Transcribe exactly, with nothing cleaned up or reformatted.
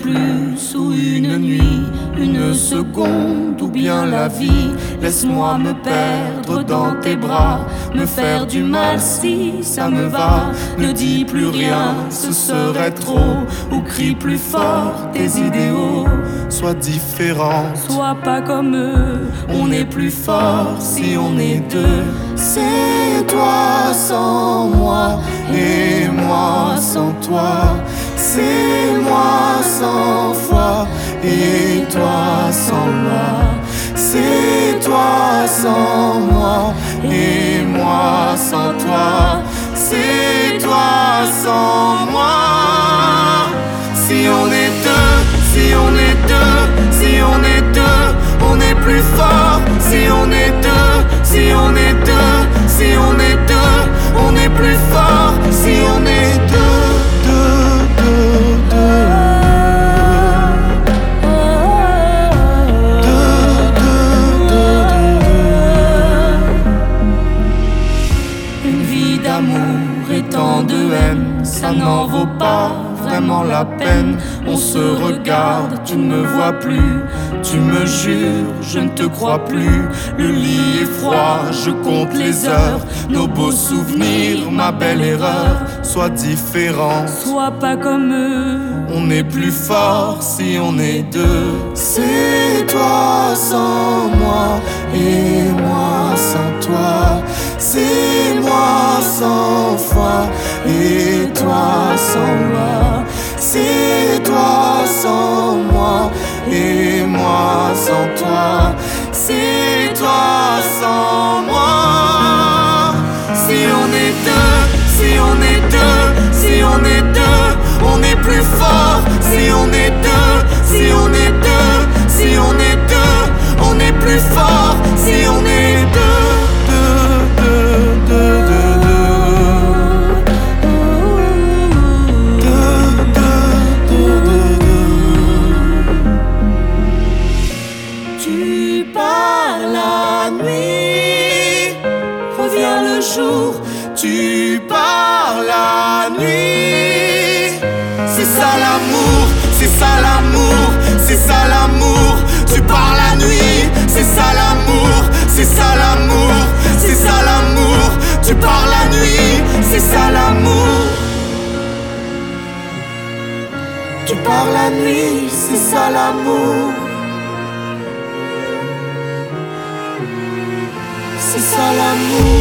plus ou une nuit, une seconde ou bien la vie. Laisse-moi me perdre dans tes bras, me faire du mal si ça me va. Ne dis plus rien, ce serait trop, ou crie plus fort tes idéaux. Sois différent, sois pas comme eux, on est plus fort si on est deux. C'est toi sans moi et moi sans toi. C'est moi sans foi et toi sans moi. C'est toi sans moi et moi sans toi. C'est toi sans moi. Si on est deux, si on est deux, si on est deux, on est plus fort. Si on est deux, si on est deux, si on est deux, on est plus fort. Si on est deux, deux, deux, deux. D'amour et tant de haine, ça n'en vaut pas vraiment la peine. On se regarde, tu ne me vois plus, tu me jures, je ne te crois plus. Le lit est froid, je compte les heures, nos beaux souvenirs, ma belle erreur. Sois différent, sois pas comme eux, on est plus fort si on est deux. C'est toi sans moi et moi sans toi. C'est moi sans foi et toi sans moi. C'est toi sans moi et moi sans toi. C'est toi sans moi. Si on est deux, si on est deux, si on est deux, on est plus fort. Si on est deux, si on est deux, si on est deux, on est plus fort. Si on est deux, deux, deux, deux, deux. Jour, tu pars la nuit. C'est ça l'amour, c'est ça l'amour, c'est ça l'amour. Tu pars la nuit, c'est ça l'amour, c'est ça l'amour, c'est ça l'amour. Tu pars la nuit, c'est ça l'amour. Tu pars la nuit, c'est ça l'amour. C'est ça l'amour.